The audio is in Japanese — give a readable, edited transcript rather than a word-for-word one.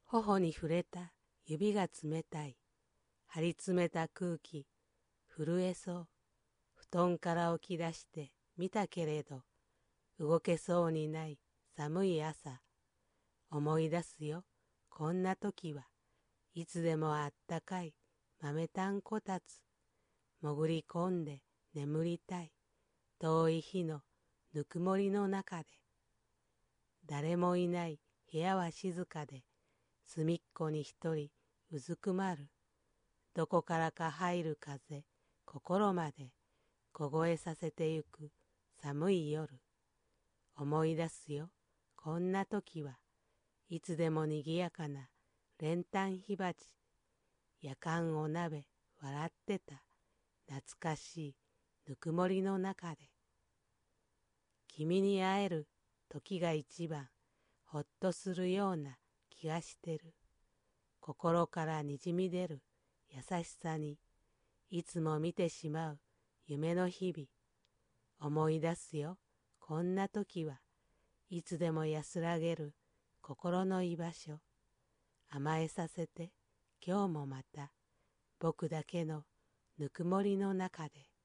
頬に触れた指が冷たい。張り詰めた空気、震えそう。布団から起き出して見たけれど、動けそうにない寒い朝。思い出すよ、こんな時はいつでもあったかい豆たんこたつ。潜り込んで眠りたい。遠い日のぬくもりの中で。誰もいない部屋は静かで、隅っこに一人うずくまる。どこからか入る風、心まで凍えさせてゆく寒い夜。思い出すよ、こんな時はいつでもにぎやかな練炭火鉢。夜間お鍋笑ってた懐かしいぬくもりの中で。君に会える時が一番ほっとするような気がしてる。心からにじみ出る優しさにいつも見てしまう夢の日々。思い出すよ、こんな時はいつでも安らげる心の居場所。甘えさせて今日もまた僕だけのぬくもりの中で。